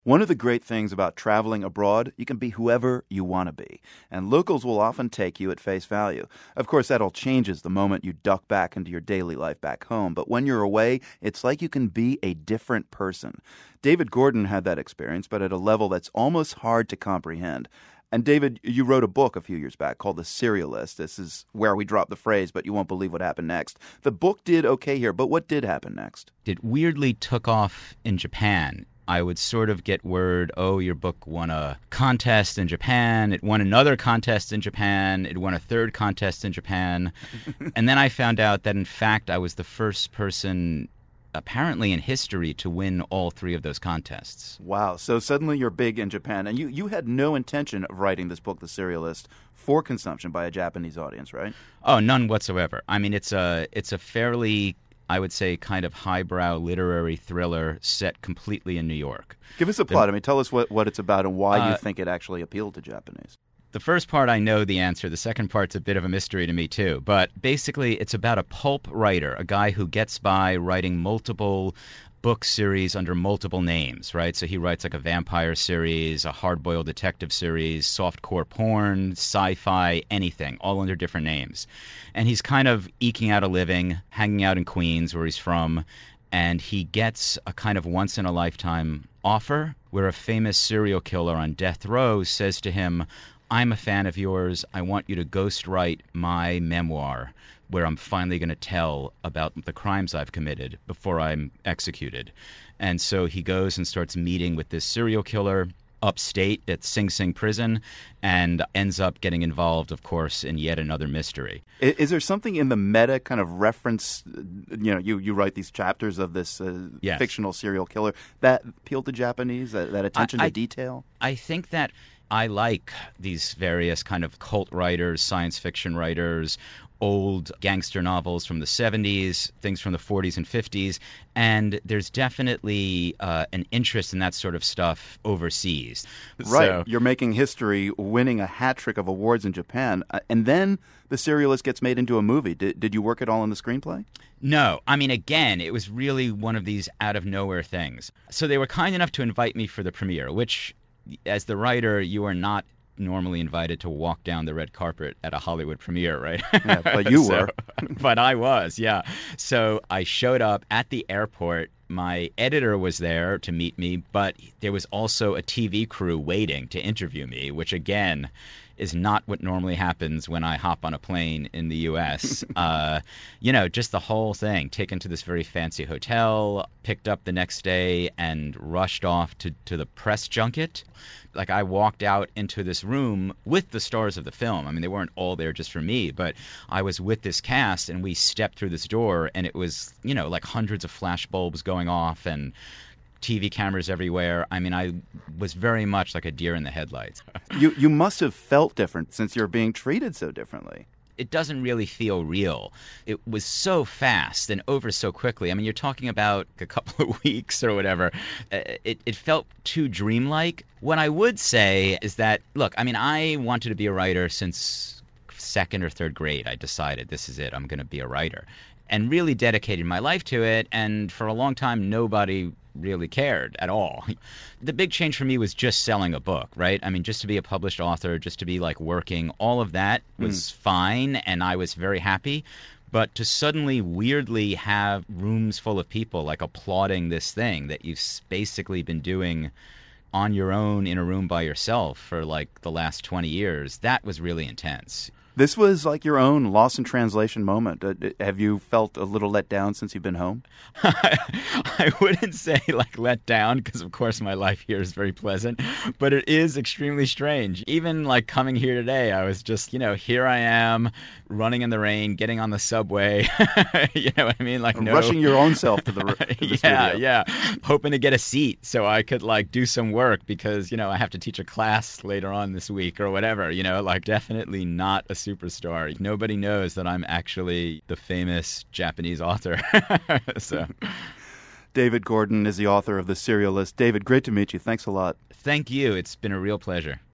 One of the great things about traveling abroad, you can be whoever you want to be, and locals will often take you at face value. Of course, that all changes the moment you duck back into your daily life back home, but when you're away, it's like you can be a different person. David Gordon had that experience, but at a level that's almost hard to comprehend. And David, you wrote a book a few years back called The Serialist. This is where we drop the phrase, but you won't believe what happened next. The book did okay here, but what did happen next? It weirdly took off in Japan. I would sort of get word, oh, your book won a contest in Japan. It won another contest in Japan. It won a third contest in Japan. And then I found out that, in fact, I was the first person apparently in history to win all three of those contests. Wow. So suddenly you're big in Japan. And you had no intention of writing this book, The Serialist, for consumption by a Japanese audience, right? Oh, none whatsoever. I mean, it's a fairly, I would say, kind of highbrow literary thriller set completely in New York. Give us a plot. I mean, tell us what it's about and why you think it actually appealed to Japanese. The first part, I know the answer. The second part's a bit of a mystery to me, too. But basically, it's about a pulp writer, a guy who gets by writing multiple book series under multiple names, right? So he writes like a vampire series, a hard-boiled detective series, softcore porn, sci-fi, anything, all under different names. And he's kind of eking out a living, hanging out in Queens, where he's from, and he gets a kind of once-in-a-lifetime offer where a famous serial killer on death row says to him, I'm a fan of yours. I want you to ghostwrite my memoir where I'm finally going to tell about the crimes I've committed before I'm executed. And so he goes and starts meeting with this serial killer upstate at Sing Sing prison and ends up getting involved, of course, in yet another mystery. Is there something in the meta kind of reference, you write these chapters of this Yes. fictional serial killer, that appeal to Japanese, that attention to detail? I think that I like these various kind of cult writers, science fiction writers, old gangster novels from the 70s, things from the 40s and 50s, and there's definitely an interest in that sort of stuff overseas. Right. So, You're making history, winning a hat trick of awards in Japan, and then The Serialist gets made into a movie. Did you work at all on the screenplay? no, I mean, again, it was really one of these out-of-nowhere things. So they were kind enough to invite me for the premiere, which, as the writer, you are not normally invited to walk down the red carpet at a Hollywood premiere, right? Yeah, but you were. But I was, yeah. So I showed up at the airport. My editor was there to meet me, but there was also a TV crew waiting to interview me, which, again, is not what normally happens when I hop on a plane in the U.S. Just the whole thing, taken to this very fancy hotel, picked up the next day, and rushed off to the press junket. Like, I walked out into this room with the stars of the film. I mean, they weren't all there just for me, but I was with this cast, and we stepped through this door, and it was, like hundreds of flash bulbs going off and TV cameras everywhere. I mean, I was very much like a deer in the headlights. You must have felt different since you're being treated so differently. It doesn't really feel real. It was so fast and over so quickly. I mean, you're talking about a couple of weeks or whatever. It felt too dreamlike. What I would say is that, look, I mean, I wanted to be a writer since second or third grade. I decided this is it. I'm going to be a writer. And really dedicated my life to it. And for a long time, nobody really cared at all. The big change for me was just selling a book, right? I mean, just to be a published author, just to be like working, all of that was fine, and I was very happy. But to suddenly weirdly have rooms full of people like applauding this thing that you've basically been doing on your own in a room by yourself for like the last 20 years, that was really intense. This was like your own lost in translation moment. Have you felt a little let down since you've been home? I wouldn't say like let down because, of course, my life here is very pleasant, but it is extremely strange. Even like coming here today, I was just, here I am running in the rain, getting on the subway. You know what I mean? Like rushing your own self to the studio. Yeah. Hoping to get a seat so I could like do some work because, I have to teach a class later on this week or whatever, like definitely not a superstar. Nobody knows that I'm actually the famous Japanese author. So, David Gordon is the author of The Serialist. David, great to meet you. Thanks a lot. Thank you. It's been a real pleasure.